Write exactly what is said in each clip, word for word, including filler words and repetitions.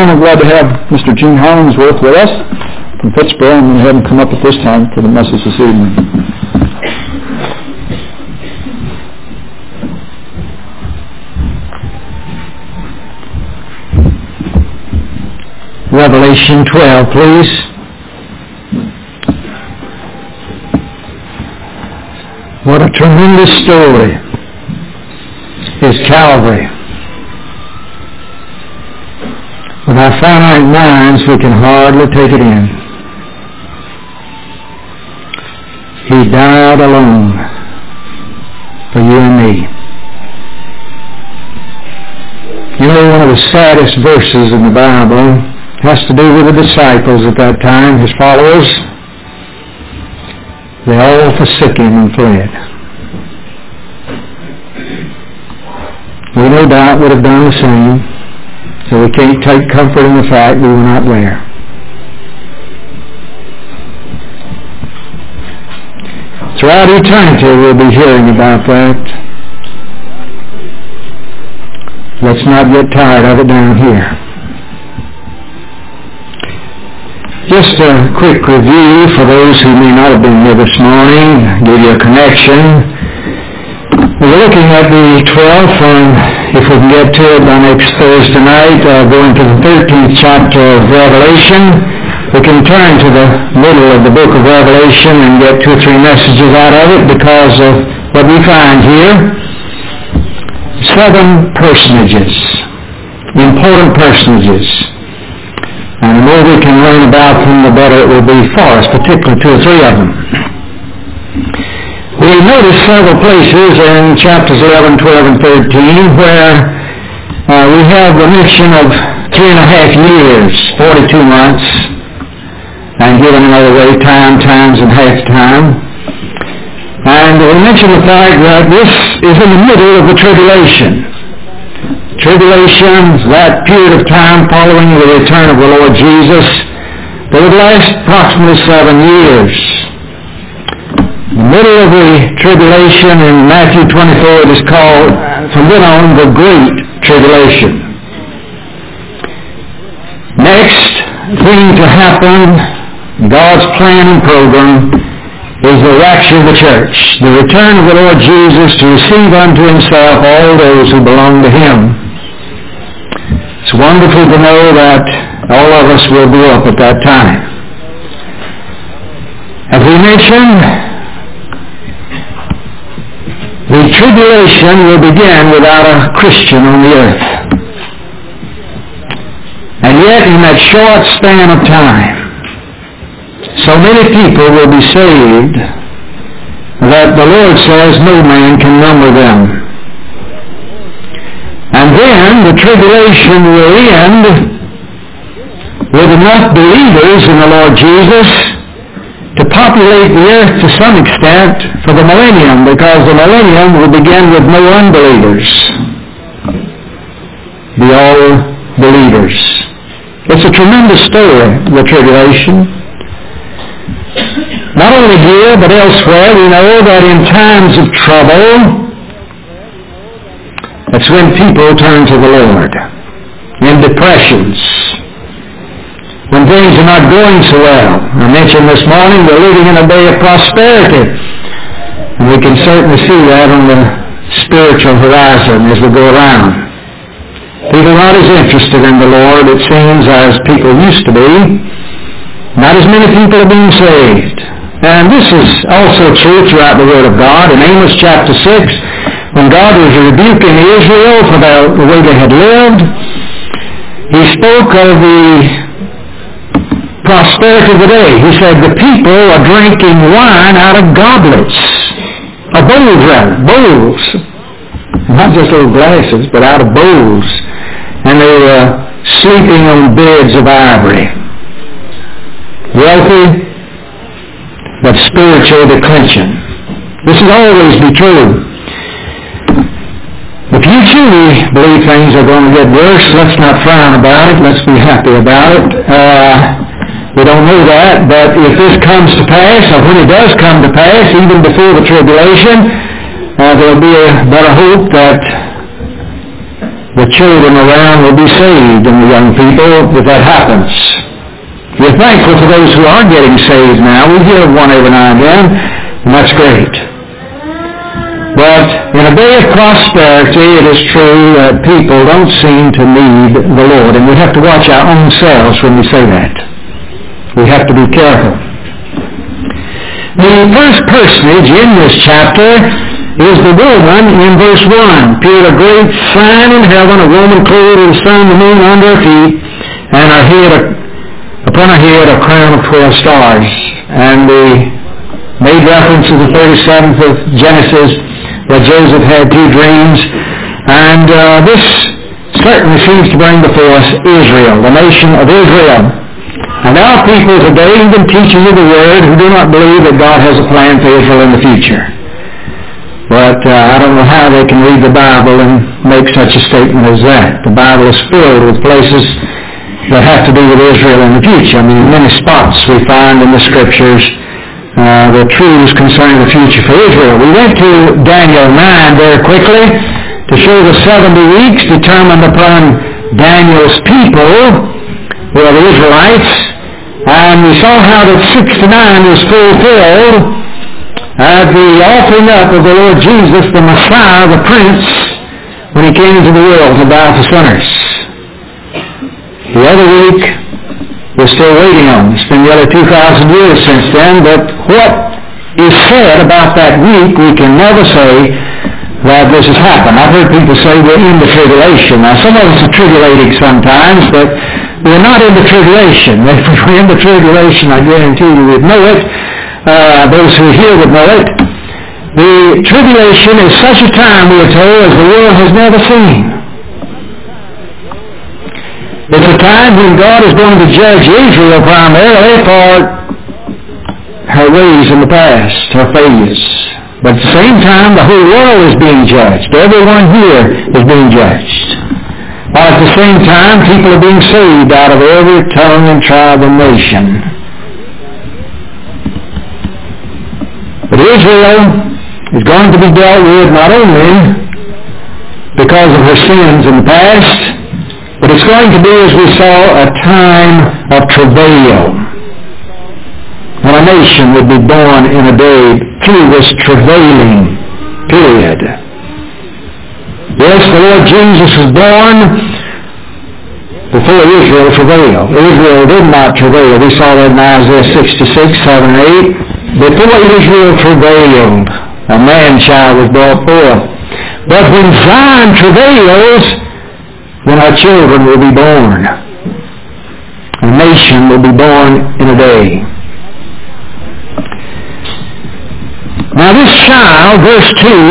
time, I'm glad to have Mister Gene Hollingsworth with us from Pittsburgh. I'm going to have him come up at this time for the message this evening. Revelation twelve, please. What a tremendous story is Calvary. With our finite minds, we can hardly take it in. He died alone for you and me. You know, one of the saddest verses in the Bible has to do with the disciples at that time, his followers. They all forsook him and fled. We no doubt would have done the same. So we can't take comfort in the fact we were not there. Throughout eternity we'll be hearing about that. Let's not get tired of it down here. Just a quick review for those who may not have been here this morning, give you a connection. We're looking at the twelfth, and if we can get to it by next Thursday night, uh, going to the thirteenth chapter of Revelation. We can turn to the middle of the book of Revelation and get two or three messages out of it because of what we find here. Seven personages, important personages. And the more we can learn about them, the better it will be for us, particularly two or three of them. We notice several places in chapters eleven, twelve, and thirteen where uh, we have the mention of three and a half years, forty-two months, and given another way, time, times, and half time. And we mention the fact that this is in the middle of the tribulation. Tribulation, that period of time following the return of the Lord Jesus, that would last approximately seven years. The middle of the tribulation in Matthew twenty-four, it is called, from then on, the Great Tribulation. Next thing to happen, God's plan and program, is the rapture of the church, the return of the Lord Jesus to receive unto himself all those who belong to him. It's wonderful to know that all of us will be up at that time. As we mentioned, the tribulation will begin without a Christian on the earth. And yet, in that short span of time, so many people will be saved that the Lord says no man can number them. And then the tribulation will end with enough believers in the Lord Jesus to populate the earth to some extent for the millennium, because the millennium will begin with no unbelievers. Be all believers. It's a tremendous story, the tribulation. Not only here, but elsewhere, we know that in times of trouble, that's when people turn to the Lord. In depressions, when things are not going so well. I mentioned this morning we're living in a day of prosperity. And we can certainly see that on the spiritual horizon as we go around. People are not as interested in the Lord, it seems, as people used to be. Not as many people are being saved. And this is also true throughout the Word of God. In Amos chapter six, when God was rebuking Israel for the, the way they had lived, he spoke of the prosperity of the day. He said, the people are drinking wine out of goblets. Or bowls, rather. Bowls. Not just little glasses, but out of bowls. And they were sleeping on beds of ivory. Wealthy, but spiritual declension. This will always be true. The future, we believe things are going to get worse. Let's not frown about it. Let's be happy about it. Uh, we don't know that, but if this comes to pass, or when it does come to pass, even before the tribulation, uh, there will be a better hope that the the children around will be saved and the young people if that happens. We're thankful for those who are getting saved now. We hear of one every now and then, and that's great. But in a day of prosperity, it is true that people don't seem to need the Lord, and we have to watch our own selves when we say that. We have to be careful. The first personage in this chapter is the woman in verse one. Appeared a great sign in heaven, a woman clothed with the sun and the moon under her feet, and her head, upon her head a crown of twelve stars. And we made reference to the thirty-seventh of Genesis, that Joseph had two dreams, and uh, this certainly seems to bring before us Israel, the nation of Israel. And there are people today, even teachers of the Word, who do not believe that God has a plan for Israel in the future. But uh, I don't know how they can read the Bible and make such a statement as that. The Bible is filled with places that have to do with Israel in the future. I mean, in many spots we find in the Scriptures Uh, the truths concerning the future for Israel. We went to Daniel nine very quickly to show the seventy weeks determined upon Daniel's people, who are the Israelites, and we saw how that sixty-nine was fulfilled at the offering up of the Lord Jesus, the Messiah, the Prince, when he came into the world to die for sinners. The other week we're still waiting on. It's been nearly two thousand years since then, but what is said about that week, we can never say that this has happened. I've heard people say we're in the tribulation. Now, some of us are tribulating sometimes, but we're not in the tribulation. If we were in the tribulation, I guarantee you we'd know it. Uh, those who are here would know it. The tribulation is such a time, we are told, as the world has never seen. It's a time when God is going to judge Israel primarily for her ways in the past, her failures. But at the same time, the whole world is being judged. Everyone here is being judged. While at the same time, people are being saved out of every tongue and tribe and nation. But Israel is going to be dealt with not only because of her sins in the past, but it's going to be, as we saw, a time of travail. When a nation would be born in a day through this travailing period. Yes, the Lord Jesus was born before Israel travailed. Israel did not travail. We saw that in Isaiah sixty-six, seven and eight. Before Israel travailed, a man-child was brought forth. But when Zion travails, then our children will be born. A nation will be born in a day. Now this child, verse two,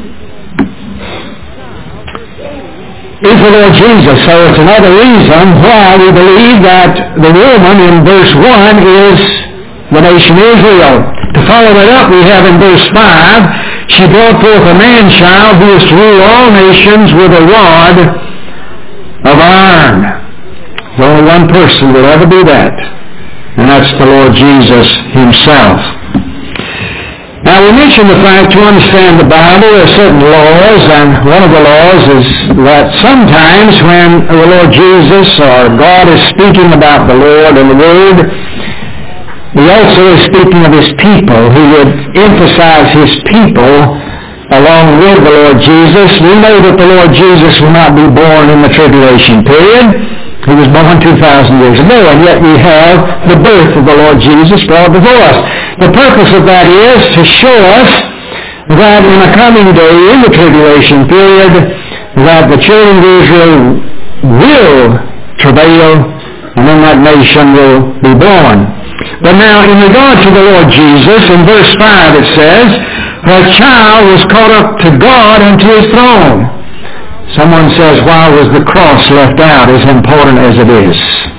is the Lord Jesus. So it's another reason why we believe that the woman in verse one is the nation Israel. To follow that up, we have in verse five, she brought forth a man-child who is to rule all nations with a rod of iron. There's only one person will ever do that, and that's the Lord Jesus himself. Now we mentioned the fact, to understand the Bible, there are certain laws, and one of the laws is that sometimes when the Lord Jesus or God is speaking about the Lord and the Word, he also is speaking of his people. He would emphasize his people along with the Lord Jesus. We know that the Lord Jesus will not be born in the tribulation period. He was born two thousand years ago, and yet we have the birth of the Lord Jesus brought before us. The purpose of that is to show us that in a coming day, in the tribulation period, that the children of Israel will travail, and then that nation will be born. But now, in regard to the Lord Jesus, in verse five it says, her child was caught up to God and to his throne. Someone says, why was the cross left out, as important as it is?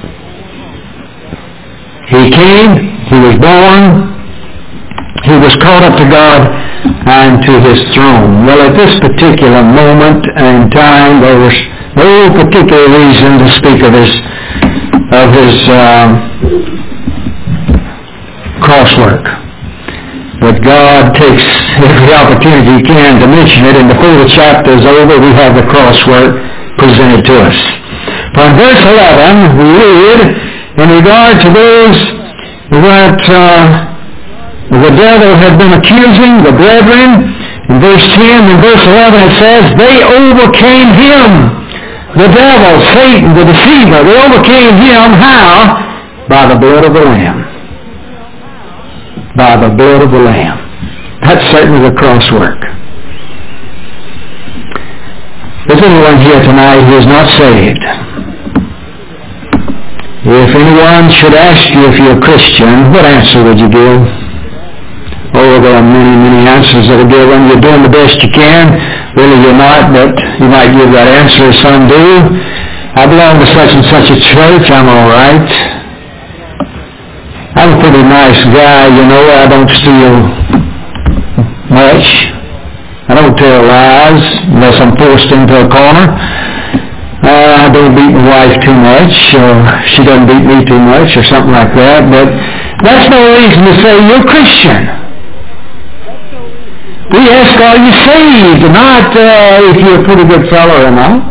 He came, he was born, he was caught up to God and to his throne. Well, at this particular moment and time, there was no particular reason to speak of his, of his uh, crosswork. But God takes every opportunity he can to mention it, and before the chapter is over, we have the crosswork presented to us. For in verse eleven, we read, in regard to those that uh, the devil had been accusing, the brethren, in verse ten and verse eleven it says, they overcame him, the devil, Satan, the deceiver. They overcame him, how? By the blood of the Lamb. By the blood of the Lamb. That's certainly the cross work. Is anyone here tonight who is not saved? If anyone should ask you if you're a Christian, what answer would you give? Oh, there are many, many answers that are given. You're doing the best you can. Really, you're not, but you might give that answer as some do. I belong to such and such a church. I'm all right. I'm a pretty nice guy, you know. I don't steal much. I don't tell lies unless I'm forced into a corner. Uh, I don't beat my wife too much, or she doesn't beat me too much, or something like that. But that's no reason to say you're a Christian. We ask, are you saved? Not uh, if you're a pretty good fellow or not.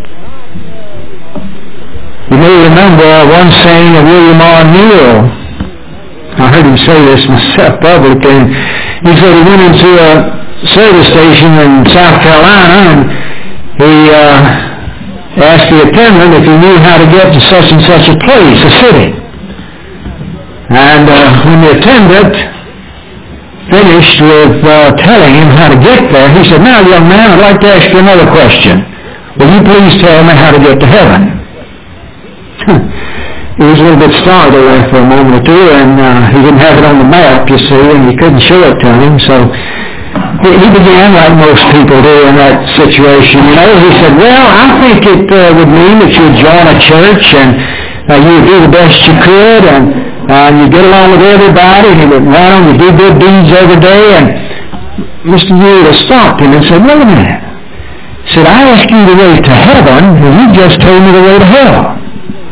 You may remember one saying of William R. Neal. I heard him say this myself publicly. And he said he went into a service station in South Carolina, and he uh, asked the attendant if he knew how to get to such and such a place, a city. And uh, when the attendant finished with uh, telling him how to get there, he said, now, young man, I'd like to ask you another question. Will you please tell me how to get to heaven? He was a little bit startled there for a moment or two, and uh, he didn't have it on the map, you see, and he couldn't show it to him, so he began like most people do in that situation. You know, he said, well, I think it uh, would mean that you would join a church and uh, you would do the best you could, and uh, you get along with everybody, and you would run, you do good deeds every day. And Mister Yoder stopped him and said, wait a minute. He said, I asked you the way to heaven, and you just told me the way to hell.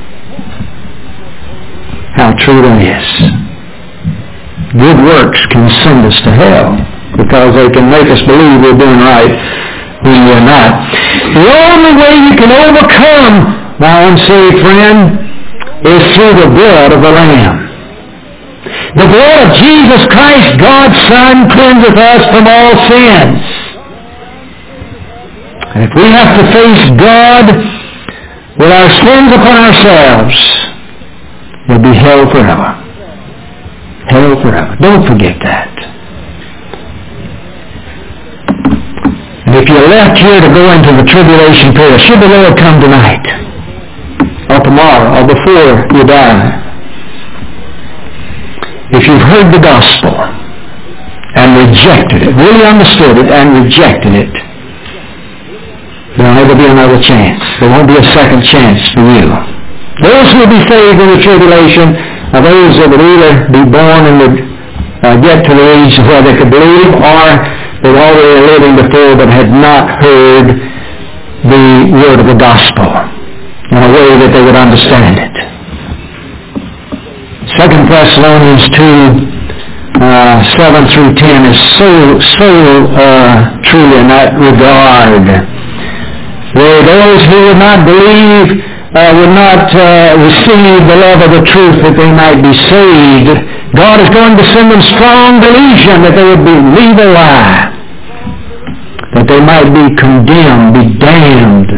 How true that is. Good works can send us to hell, because they can make us believe we're doing right when we're not. The only way you can overcome, my unsaved friend, is through the blood of the Lamb. The blood of Jesus Christ, God's Son, cleanseth us from all sins. And if we have to face God with our sins upon ourselves, it'll be hell forever. Hell forever. Don't forget that. And if you're left here to go into the tribulation period, should the Lord come tonight, or tomorrow, or before you die, if you've heard the gospel and rejected it, really understood it and rejected it, there'll never be another chance. There won't be a second chance for you. Those who will be saved in the tribulation are those that would either be born and would uh, get to the age where they could believe, or they were already living before but had not heard the word of the gospel in a way that they would understand it. Second Thessalonians two, uh, seven through ten is so, so uh, true in that regard. Where those who would not believe Uh, would not uh, receive the love of the truth that they might be saved, God is going to send them strong delusion that they would believe a lie, that they might be condemned, be damned,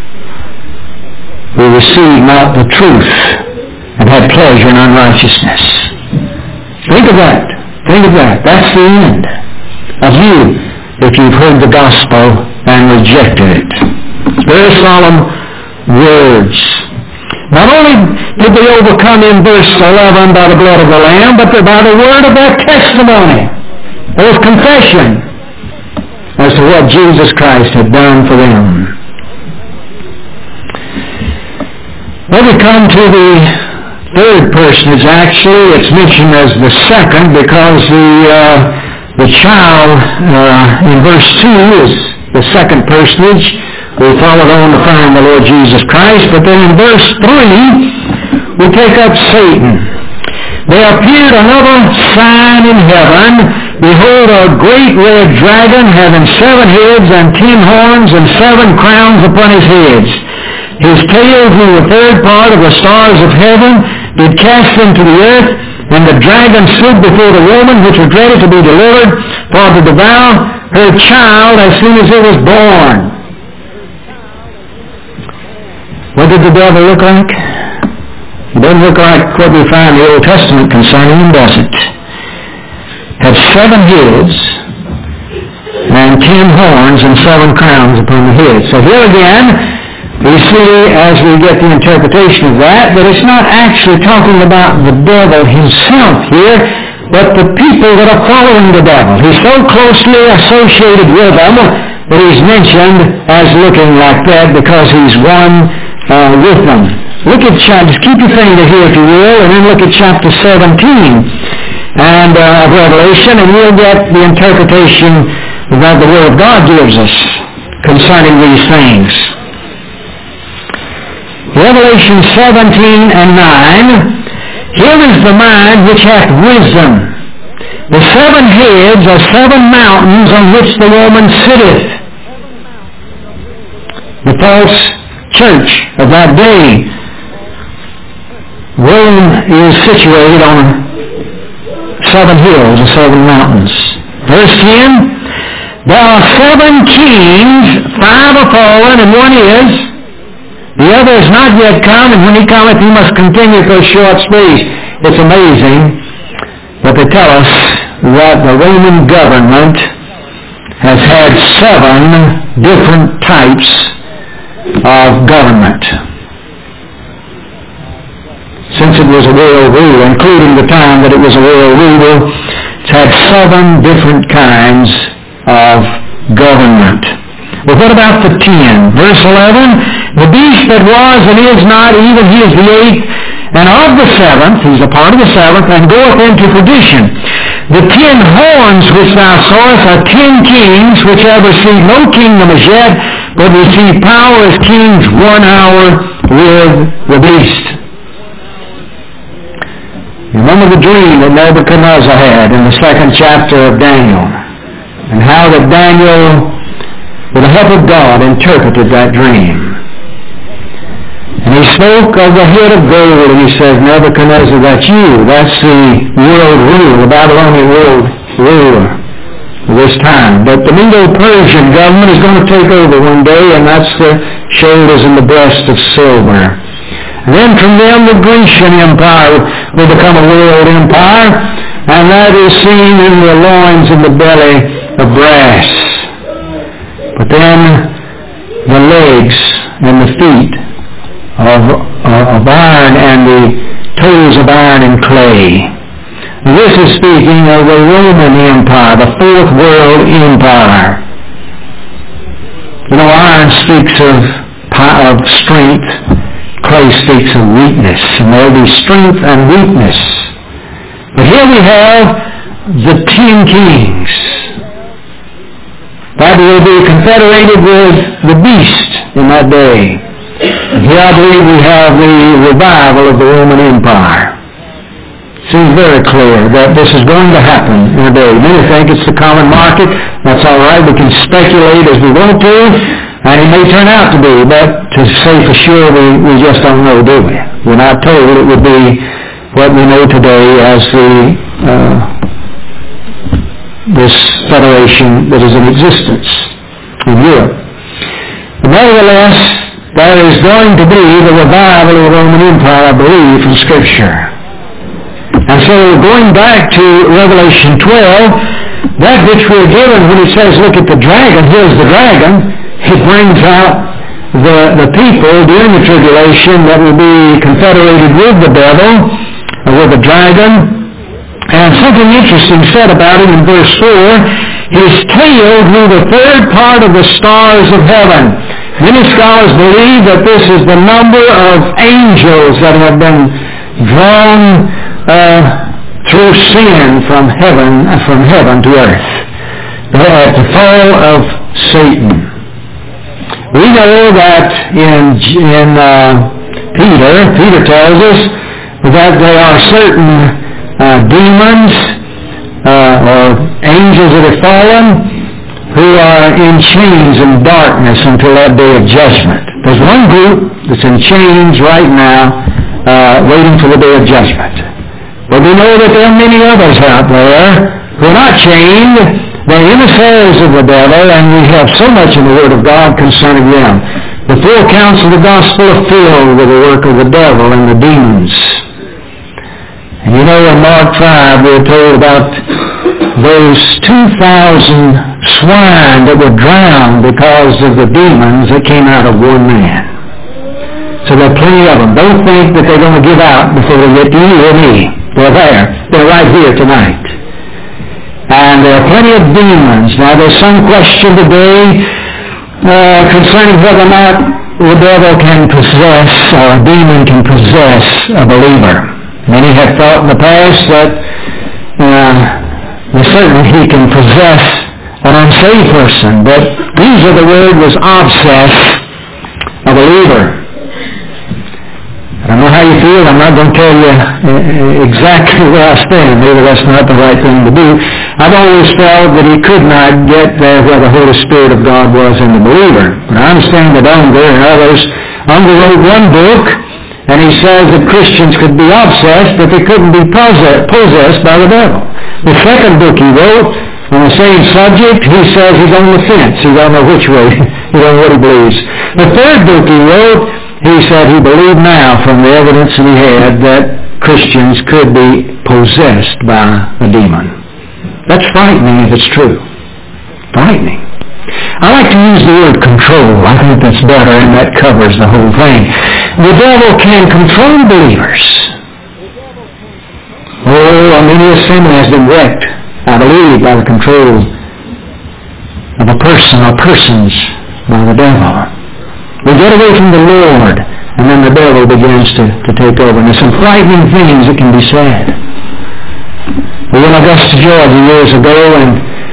who receive not the truth and had pleasure in unrighteousness. Think of that. Think of that. That's the end of you if you've heard the gospel and rejected it. Very solemn words. Not only did they overcome in verse eleven by the blood of the Lamb, but by the word of their testimony, their confession as to what Jesus Christ had done for them. When we come to the third personage, actually it's mentioned as the second, because the uh, the child uh, in verse two is the second personage. We followed on to find the Lord Jesus Christ, but then in verse three, we take up Satan. There appeared another sign in heaven. Behold, a great red dragon having seven heads and ten horns and seven crowns upon his heads. His tail drew the third part of the stars of heaven, did cast them to the earth, and the dragon stood before the woman which was ready to be delivered, for to devour her child as soon as it was born. What did the devil look like? It doesn't look like what we find in the Old Testament concerning him, does it? Had seven heads and ten horns and seven crowns upon the head. So here again, we see, as we get the interpretation of that, that it's not actually talking about the devil himself here, but the people that are following the devil. He's so closely associated with them that he's mentioned as looking like that because he's one uh, with them. Look at chapter, just keep your finger here if you will, and then look at chapter seventeen and uh, of Revelation, and you'll get the interpretation that the Word of God gives us concerning these things. Revelation seventeen and nine, here is the mind which hath wisdom. The seven heads are seven mountains on which the woman sitteth. The false church of that day. Rome is situated on seven hills and seven mountains. Verse ten, there are seven kings, five are fallen and one is. The other is not yet come, and when he cometh, he must continue for a short space. It's amazing that they tell us that the Roman government has had seven different types of government since it was a world rule, including the time that it was a world rule. It's had seven different kinds of government. Well, what about the ten? Verse eleven, the beast that was and is not, even he is the eighth, and of the seventh, he's a part of the seventh, and goeth into perdition. The ten horns which thou sawest are ten kings, which have received no kingdom as yet, but receive power as kings one hour with the beast. Remember the dream that Nebuchadnezzar had in the second chapter of Daniel, and how that Daniel, with the help of God, interpreted that dream. And he spoke of the head of gold, and he said, Nebuchadnezzar, that's you. That's the world ruler, the Babylonian world ruler of this time. But the Medo-Persian government is going to take over one day, and that's the shoulders and the breast of silver. And then from them the Grecian Empire will become a world empire, and that is seen in the loins and the belly of brass. But then the legs and the feet of, uh, of iron and the toes of iron and clay. This is speaking of the Roman Empire, the Fourth World Empire. You know, iron speaks of, of strength, clay speaks of weakness, and there will be strength and weakness. But here we have the ten kings that will be confederated with the beast in that day. And here I believe we have the revival of the Roman Empire. It seems very clear that this is going to happen in a day. Many think it's the common market. That's all right. We can speculate as we want to, and it may turn out to be, but to say for sure, we, we just don't know, do we? We're not told it would be what we know today as the uh, this federation that is in existence in Europe. But nevertheless, there is going to be the revival of the Roman Empire, I believe, from Scripture. And so going back to Revelation twelve, that which we're given when it says, look at the dragon, here's the dragon, it brings out the, the people during the tribulation that will be confederated with the devil, or with the dragon. And something interesting said about him in verse four, his tail drew the third part of the stars of heaven. Many scholars believe that this is the number of angels that have been drawn uh, through sin from heaven, from heaven to earth, at the fall of Satan. We know that in, in uh, Peter, Peter tells us that there are certain uh, demons uh, or angels that have fallen who are in chains and darkness until that day of judgment. There's one group that's in chains right now uh, waiting for the day of judgment. But we know that there are many others out there who are not chained. They're emissaries of the devil, and we have so much in the Word of God concerning them. The four counts of the gospel are filled with the work of the devil and the demons. And you know, in Mark five, we're told about those two thousand swine that were drowned because of the demons that came out of one man. So there are plenty of them. Don't think that they're going to give out before they get to you or me. They're there. They're right here tonight. And there are plenty of demons. Now, there's some question today uh, concerning whether or not the devil can possess, or a demon can possess a believer. Many have thought in the past that uh, well, certainly he can possess an unsaved person, but usually the word was obsess, a believer. I don't know how you feel. I'm not going to tell you exactly where I stand. Maybe that's not the right thing to do. I've always felt that he could not get there where the Holy Spirit of God was in the believer. But I understand that Unger and others, Unger wrote one book, and he says that Christians could be obsessed, but they couldn't be possessed by the devil. The second book he wrote on the same subject, he says he's on the fence. He don't know which way. He don't know what he believes. The third book he wrote, he said he believed now from the evidence that he had that Christians could be possessed by a demon. That's frightening if it's true. Frightening. I like to use the word control. I think that's better, and that covers the whole thing. The devil can control believers. Oh, many assembly has been wrecked, I believe, by the control of a person or persons by the devil. We get away from the Lord, and then the devil begins to, to take over. And there's some frightening things that can be said. We were in Augusta, Georgia years ago, and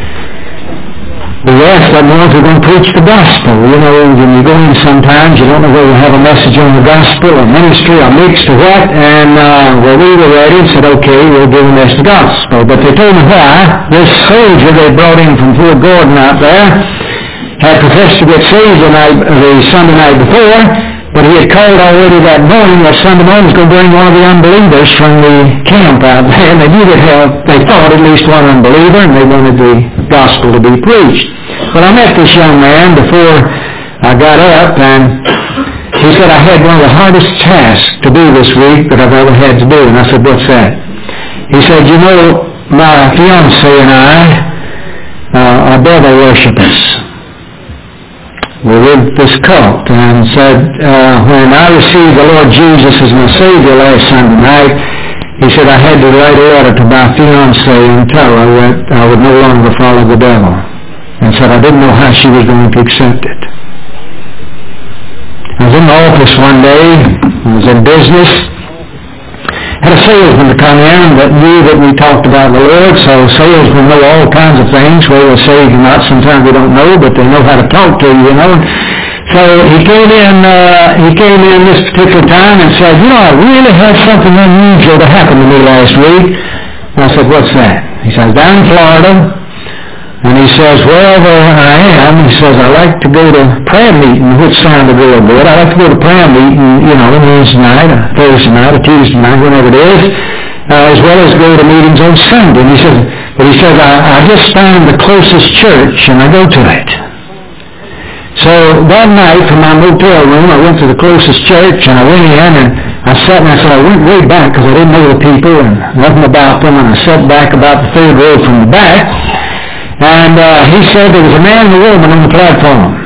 we asked that one if we're going to preach the gospel. You know, when you go in sometimes, you don't know whether you have a message on the gospel or ministry or mixed or what. And uh, well, we were ready and said, okay, we'll give them this the gospel. But they told me why. This soldier they brought in from Fort Gordon out there had professed to get saved the, night, the Sunday night before, but he had called already that morning that Sunday morning was going to bring one of the unbelievers from the camp out there, and they knew that uh, they thought at least one unbeliever, and they wanted the gospel to be preached. But I met this young man before I got up, and he said, I had one of the hardest tasks to do this week that I've ever had to do. And I said, what's that? He said, you know, my fiancé and I uh, are devil worshippers. We're with this cult, and said, uh, when I received the Lord Jesus as my Savior last Sunday night, he said I had to write a letter to my fiancée and tell her that I would no longer follow the devil. And said I didn't know how she was going to accept it. I was in the office one day, I was in business, had a salesman to come in that knew that we talked about the Lord, so salesmen know all kinds of things, whether they're saved or not. Sometimes we don't know, but they know how to talk to you, you know. So he came in, uh, he came in this particular time and said, you know, I really had something unusual to happen to me last week. And I said, what's that? He says, down in Florida. And he says, wherever I am, he says, I like to go to prayer meeting, which sounded real good. I like to go to prayer meeting, you know, Wednesday night, a Thursday night, a Tuesday night, whenever it is, uh, as well as go to meetings on Sunday. And he says, but he says, I, I just find the closest church and I go to it. So that night from my motel room, I went to the closest church and I went in and I sat and I said, I went way back because I didn't know the people and nothing about them, and I sat back about the third row from the back. And uh, he said there was a man and a woman on the platform.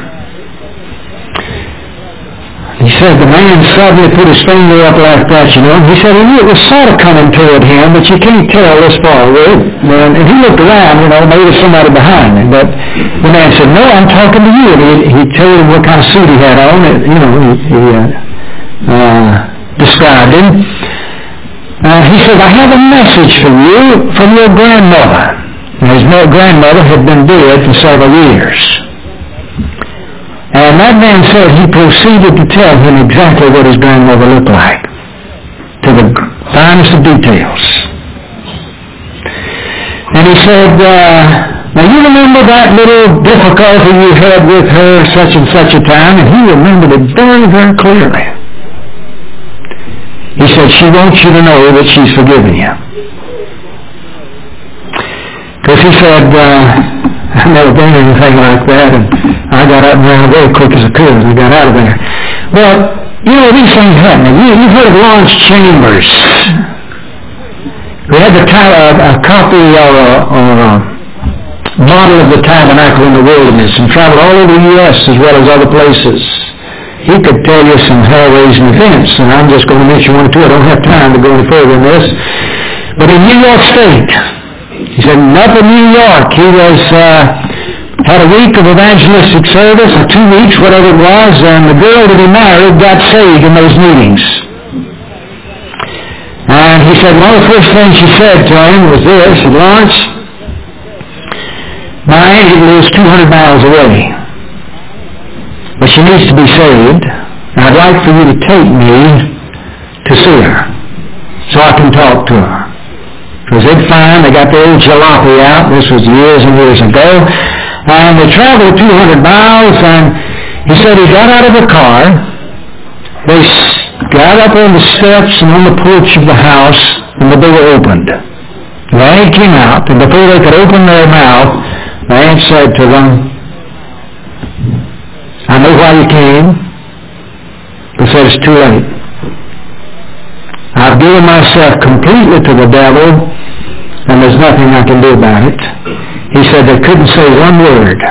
He said the man suddenly put his finger up like that, you know. He said he knew it was sort of coming toward him, but you can't tell this far away. And, and he looked around, you know, maybe there's somebody behind him. But the man said, no, I'm talking to you. And he, he told him what kind of suit he had on. It, you know, he, he uh, uh, described him. Uh, he said, I have a message for you from your grandmother. And his grandmother had been dead for several years. And that man said he proceeded to tell him exactly what his grandmother looked like, to the Finest of details. And he said, uh, now you remember that little difficulty you had with her such and such a time? And he remembered it very, very clearly. He said, she wants you to know that she's forgiven you. Because he said, uh, I've never done anything like that, and I got up and ran away quick as I could, and I got out of there. Well, you know, these things happen. You, you've heard of Lawrence Chambers. We had the uh, a copy or a, or a model of the tabernacle in the wilderness and traveled all over the U S as well as other places. He could tell you some hair-raising events, and I'm just going to mention one or two. I don't have time to go any further than this. But in New York State, he said, up in New York, he was uh, had a week of evangelistic service, or two weeks, whatever it was, and the girl that he married got saved in those meetings. And he said, one of the first things she said to him was this, she said, Lawrence, my aunt lives two hundred miles away, but she needs to be saved, and I'd like for you to take me to see her so I can talk to her. Because they'd find, they got the old jalopy out, this was years and years ago, and they traveled two hundred miles, and he said he got out of the car, they got up on the steps and on the porch of the house, and the door opened. The aunt came out, and before they could open their mouth, the aunt said to them, I know why you came, but said it's too late. I've given myself completely to the devil, and there's nothing I can do about it. He said they couldn't say one word.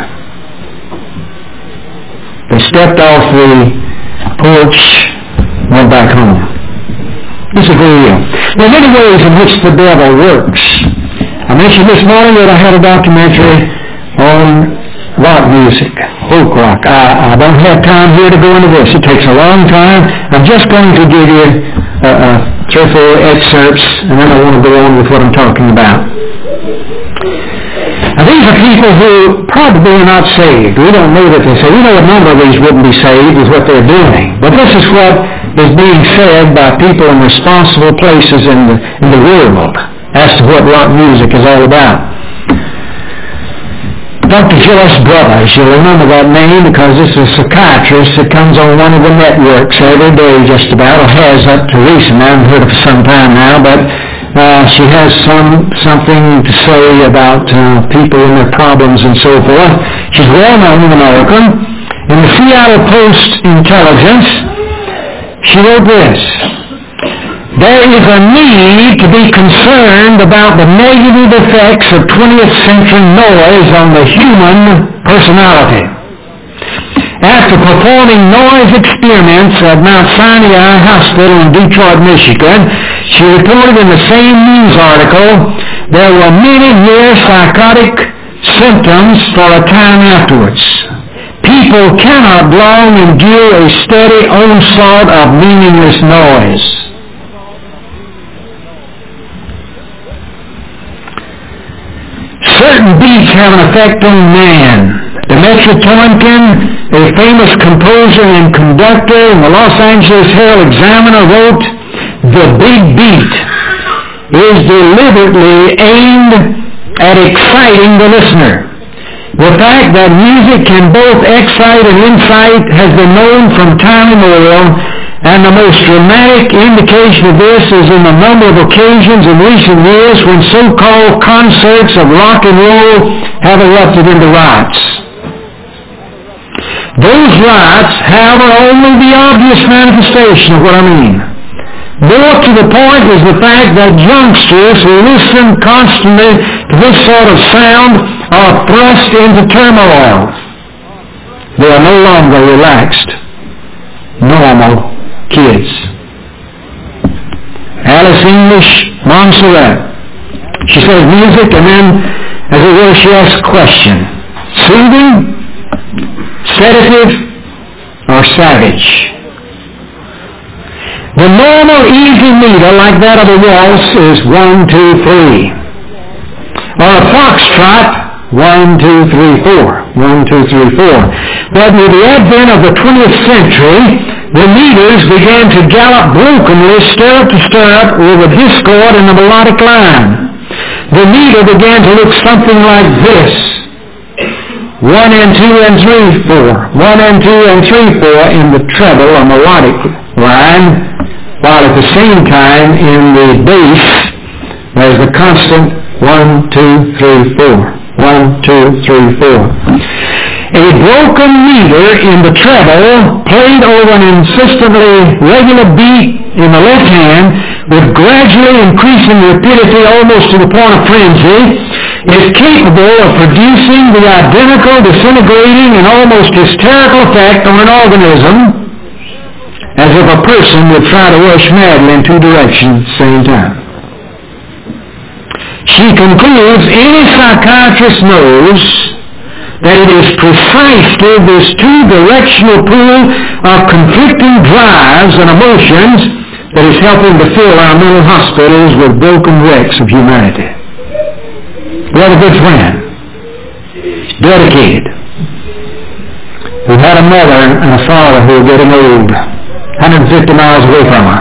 They stepped off the porch, went back home. This is real. There are many ways in which the devil works. I mentioned this morning that I had a documentary on rock music, folk rock. I, I don't have time here to go into this. It takes a long time. I'm just going to give you uh, uh, three or four excerpts, and then I want to go on with what I'm talking about. Now, these are people who probably are not saved. We don't know that they're saved. We know a number of these wouldn't be saved with what they're doing. But this is what is being said by people in responsible places in the, in the world as to what rock music is all about. Doctor Gilles Brothers, you'll remember that name because this is a psychiatrist that comes on one of the networks every day just about, or has up to recent. I haven't heard of it for some time now, but uh, she has some something to say about uh, people and their problems and so forth. She's well known in America. In the Seattle Post-Intelligence, she wrote this: there is a need to be concerned about the negative effects of twentieth century noise on the human personality. After performing noise experiments at Mount Sinai Hospital in Detroit, Michigan, she reported in the same news article there were many near psychotic symptoms for a time afterwards. People cannot long endure a steady onslaught of meaningless noise. Certain beats have an effect on man. Demetri Toyinkin, a famous composer and conductor in the Los Angeles Herald-Examiner, wrote, "The big beat is deliberately aimed at exciting the listener. The fact that music can both excite and incite has been known from time immemorial, and the most dramatic indication of this is in the number of occasions in recent years when so-called concerts of rock and roll have erupted into riots. Those riots, however, are only the obvious manifestation of what I mean. More to the point is the fact that youngsters who listen constantly to this sort of sound are thrust into turmoil. They are no longer relaxed, normal kids." Alice English Montserrat. She says music, and then, as it were, she asks a question: soothing, sedative, or savage? The normal easy meter, like that of a waltz, is one, two, three. Or a foxtrot, one, two, three, four. One, two, three, four. But with the advent of the twentieth century, the meters began to gallop brokenly, stirrup to stirrup, with a discord in the melodic line. The meter began to look something like this. One and two and three, four. One and two and three, four in the treble or melodic line, while at the same time in the bass there's the constant one, two, three, four. One, two, three, four. A broken meter in the treble played over an insistently regular beat in the left hand with gradually increasing rapidity almost to the point of frenzy is capable of producing the identical, disintegrating, and almost hysterical effect on an organism as if a person would try to rush madly in two directions at the same time. She concludes any psychiatrist knows that it is precisely this two-directional pool of conflicting drives and emotions that is helping to fill our mental hospitals with broken wrecks of humanity. We had a good friend, dedicated, who had a mother and a father who were getting old, one hundred fifty miles away from her.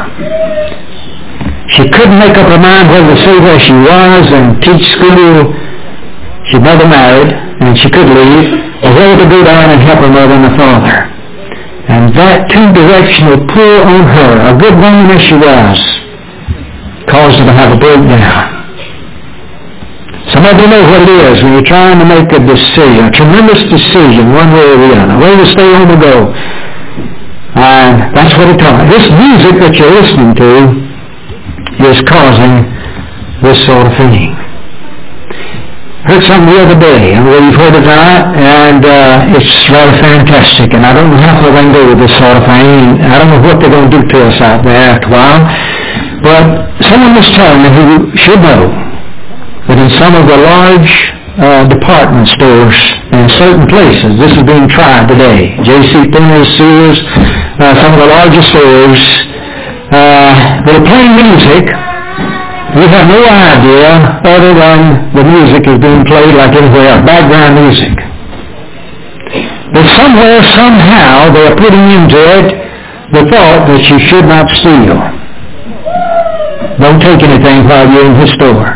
She couldn't make up her mind whether to stay where she was and teach school. She'd never married, and she could leave, or whether to go down and help her mother and her father. And that two-directional pull on her, a good woman as she was, caused her to have a breakdown. Some of you know what it is when you're trying to make a decision, a tremendous decision, one way or the other, whether to stay home or go. And that's what it taught. This music that you're listening to is causing this sort of thing. Heard something the other day, and we've heard it tonight, and uh, it's rather fantastic. And I don't know how far they can go with this sort of thing. I don't know what they're going to do to us out there after a while. But someone was telling me who should know that in some of the large uh, department stores in certain places, this is being tried today. J C. Penney's, Sears, uh, some of the largest stores, uh, they're playing music. We have no idea other than the music is being played like anywhere else, background music. But somewhere, somehow, they are putting into it the thought that you should not steal. Don't take anything while you're in his store.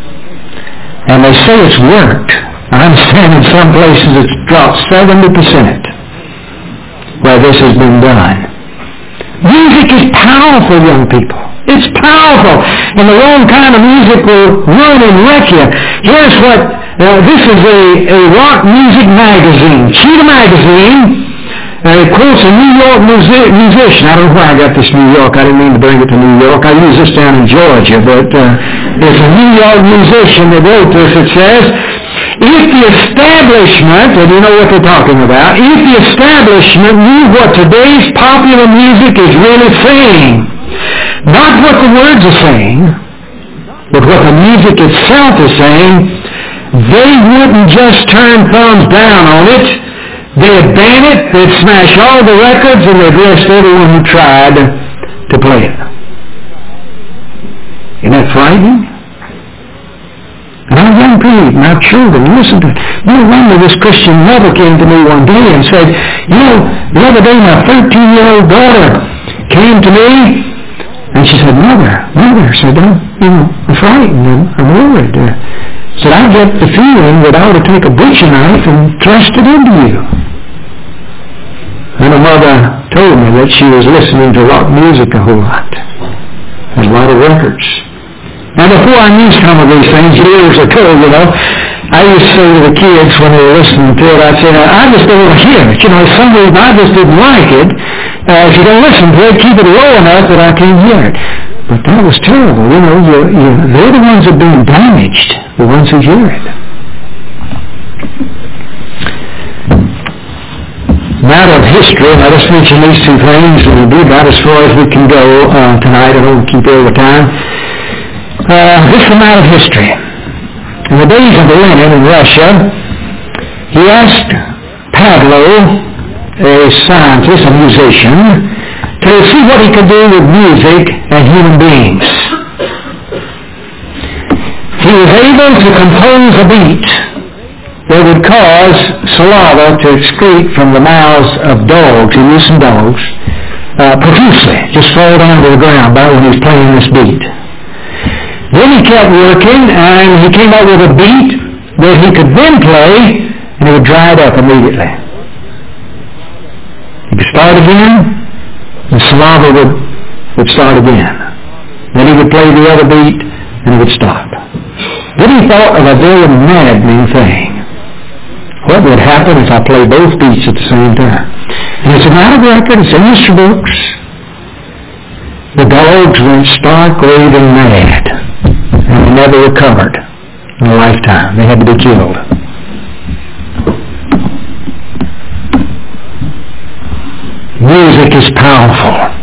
And they say it's worked. I understand in some places it's dropped seventy percent where this has been done. Music is powerful, young people. It's powerful. And the wrong kind of music will ruin and wreck you. Here's what, uh, this is a, a rock music magazine. Cheetah Magazine. Uh, it quotes a New York music, musician. I don't know why I got this New York. I didn't mean to bring it to New York. I use this down in Georgia. But uh, it's a New York musician that wrote this. It says, if the establishment, and you know what they're talking about, if the establishment knew what today's popular music is really saying, not what the words are saying, but what the music itself is saying, they wouldn't just turn thumbs down on it. They'd ban it, they'd smash all the records, and they'd arrest everyone who tried to play it. Isn't that frightening? And our young people, and our children, listen to it. You know, one of this Christian mother came to me one day and said, you know, the other day my thirteen-year-old daughter came to me, and she said, Mother, Mother, I said, I'm, you know, I'm frightened, and I'm worried. Uh, said, I get the feeling that I ought to take a butcher knife and thrust it into you. And her mother told me that she was listening to rock music a whole lot. There's a lot of records. Now, before I knew some of these things, years ago, you know, I used to say to the kids when they were listening to it, I'd say, I just don't want to hear it. You know, some reason I just didn't like it. Uh, if you don't listen to it, keep it low enough that I can't hear it. But that was terrible. You know, you, you, they're the ones that are being damaged, the ones who hear it. Matter of history, now let's mention these two things, and we'll do about as far as we can go uh, tonight. I don't want to keep you over time. Uh, this is a matter of history. In the days of Lenin in Russia, he asked Pavlov, a scientist, a musician, to see what he could do with music and human beings. He was able to compose a beat that would cause saliva to excrete from the mouths of dogs, he used some dogs, uh, profusely, just fall down to the ground about when he was playing this beat. Then he kept working, and he came up with a beat that he could then play, and it would dry it up immediately. He could start again, the saliva would, would start again. Then he would play the other beat, and it would stop. Then he thought of a very maddening thing. What would happen if I played both beats at the same time? And it's a matter of record, it's in history books. The dogs went stark, raving mad, and they never recovered in a lifetime. They had to be killed. Music is powerful.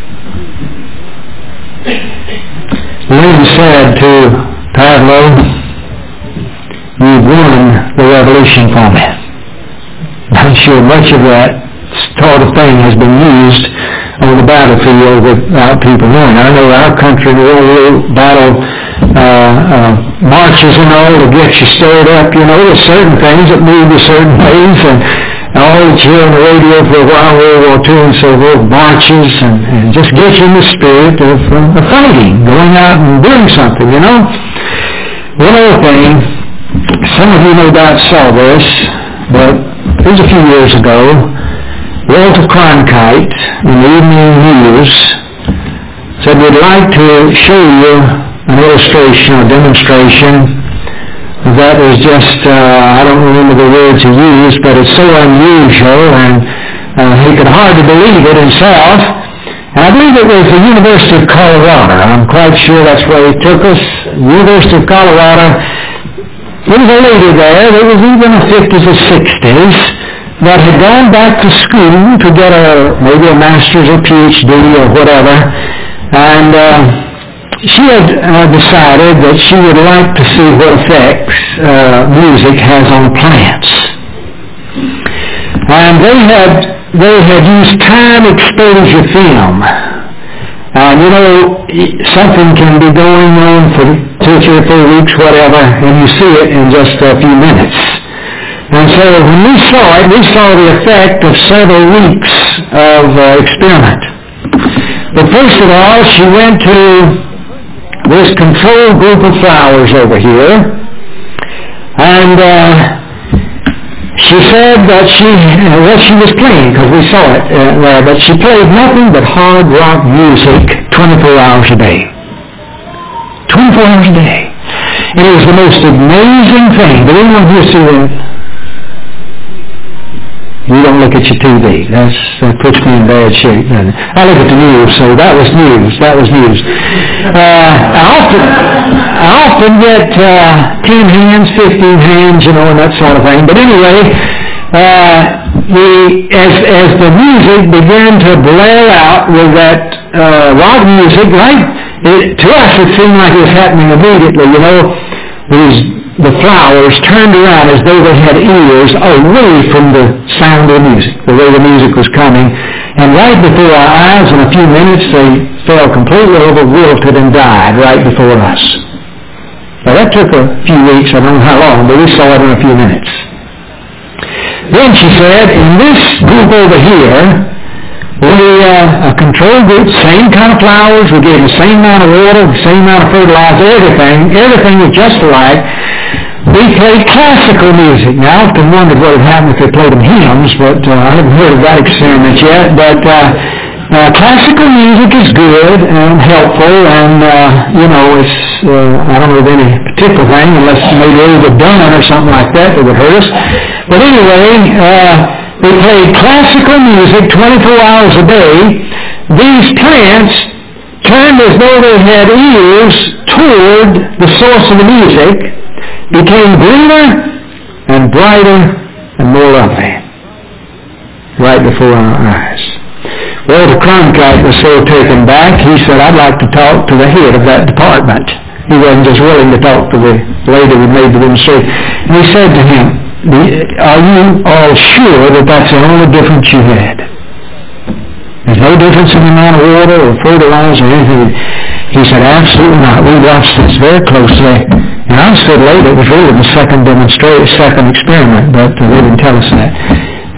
Lynn said to Pavlov, "You've won the revolution for me." I'm sure much of that sort of thing has been used on the battlefield without people knowing. I know our country, the old battle uh, uh, marches and all to get you stirred up. You know, there's certain things that move you certain ways, and all that you hear on the radio for a while, World War Two and so forth, marches, and, and just get you in the spirit of, uh, of fighting, going out and doing something, you know. One other thing, some of you no doubt saw this, but it was a few years ago. Walter Cronkite in the evening news said, "We'd like to show you an illustration or demonstration that was just, uh, I don't remember the words he used, but it's so unusual, and uh, he could hardly believe it himself." And I believe it was the University of Colorado. I'm quite sure that's where he took us. University of Colorado. There was a lady there that was even in the fifties or sixties that had gone back to school to get a, maybe a master's or P H D or whatever, and uh, she had uh, decided that she would like to see what effects uh, music has on plants. And they had they had used time exposure film. And you know, something can be going on for two, three, or four weeks, whatever, and you see it in just a few minutes. And so when we saw it, we saw the effect of several weeks of uh, experiment. But first of all, she went to this controlled group of flowers over here, and uh, she said that she, uh, what she was playing, because we saw it uh, there, but she played nothing but hard rock music twenty-four hours a day. twenty-four hours a day. And it was the most amazing thing. Did anyone here see that? You don't look at your T V. That's, that puts me in bad shape. Doesn't it? I look at the news, so that was news. That was news. Uh, I often, I often get uh, ten hands, fifteen hands, you know, and that sort of thing. But anyway, uh, the, as as the music began to blare out with that uh, rock music, right? It, to us, it seemed like it was happening immediately. You know, these. The flowers turned around as though they had ears away from the sound of the music, the way the music was coming. And right before our eyes, in a few minutes, they fell completely over, wilted, and died right before us. Now that took a few weeks, I don't know how long, but we saw it in a few minutes. Then she said, in this group over here, we, uh, a control group, same kind of flowers, we gave them the same amount of water, the same amount of fertilizer, everything, everything was just alike. We played classical music. Now, I often wondered what would happen if they played them hymns, but uh, I haven't heard of that experiment yet. But uh, uh, classical music is good and helpful, and, uh, you know, it's, uh, I don't know of any particular thing, unless maybe overdone or something like that that would hurt us. But anyway, uh, we played classical music twenty-four hours a day. These plants turned as though they had ears toward the source of the music, became greener and brighter and more lovely right before our eyes. Walter Cronkite was so taken back, he said, "I'd like to talk to the head of that department." He wasn't just willing to talk to the lady who made the demonstration. And he said to him, "Are you all sure that that's the only difference you had? There's no difference in the amount of water or fertilizer or anything?" He said, "Absolutely not. We watched this very closely." And I understood later it was really the second demonstration, second experiment, but they didn't tell us that.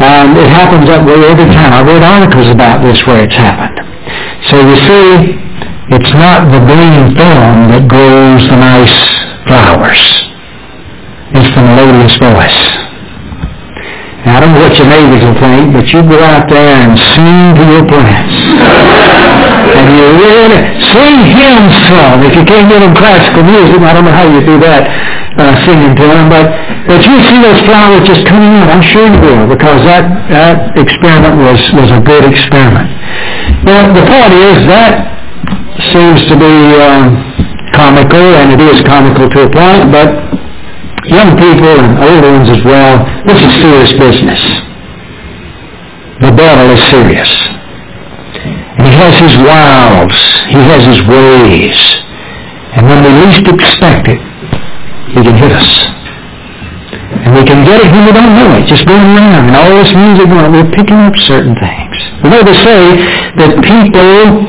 Um, it happens that way every time. I've read articles about this where it's happened. So you see, it's not the green thorn that grows the nice flowers. It's the melodious voice. Now, I don't know what your neighbors will think, but you go out there and sing to your plants. And you really sing hymn song. If you can't get them classical music, I don't know how you do that, uh, singing to them, but, but you see those flowers just coming out. I'm sure you will, because that, that experiment was, was a good experiment. Well, the point is that seems to be um, comical, and it is comical to a point, but young people and older ones as well, this is serious business. The devil is serious. And he has his wiles. He has his ways. And when we least expect it, he can hit us. And we can get it when we don't know it, just going around and all this music going on. We're picking up certain things. You know, they say that people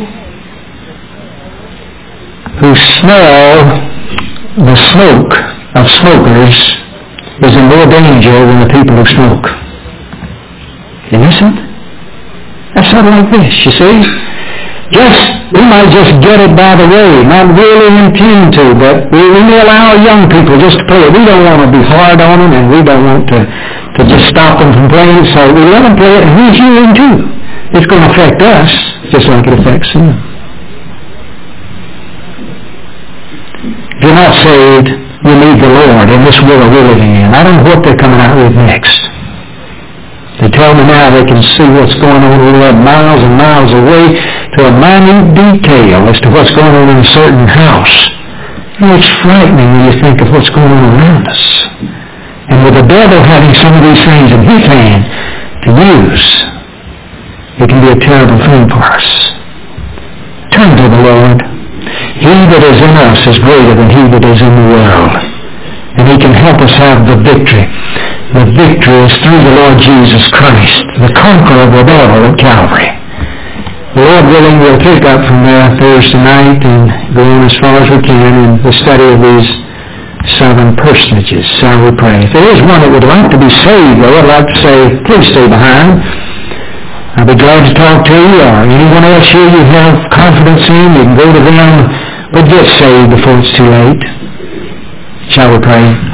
who smell the smoke of smokers is in more danger than the people who smoke. You listen? That's sort of like this, you see. Just, we might just get it by the way, not really intend to, but we, we may allow young people just to play it. We don't want to be hard on them, and we don't want to, to just stop them from playing, so we let them play it, and we're hearing too. It's going to affect us, just like it affects them. If you're not saved, you need the Lord in this world we're living in. I don't know what they're coming out with next. They tell me now they can see what's going on over there miles and miles away to a minute detail as to what's going on in a certain house. You know, it's frightening when you think of what's going on around us. And with the devil having some of these things in his hand to use, it can be a terrible thing for us. Turn to the Lord. He that is in us is greater than he that is in the world. And he can help us have the victory. The victory is through the Lord Jesus Christ, the conqueror of the devil at Calvary. The Lord willing, we'll pick up from there Thursday night and go on as far as we can in the study of these seven personages. Shall we pray? If there is one that would like to be saved, though, I'd like to say, please stay behind. I'll be glad to talk to you, or anyone else here you have confidence in, you can go to them, but get saved before it's too late. Shall we pray?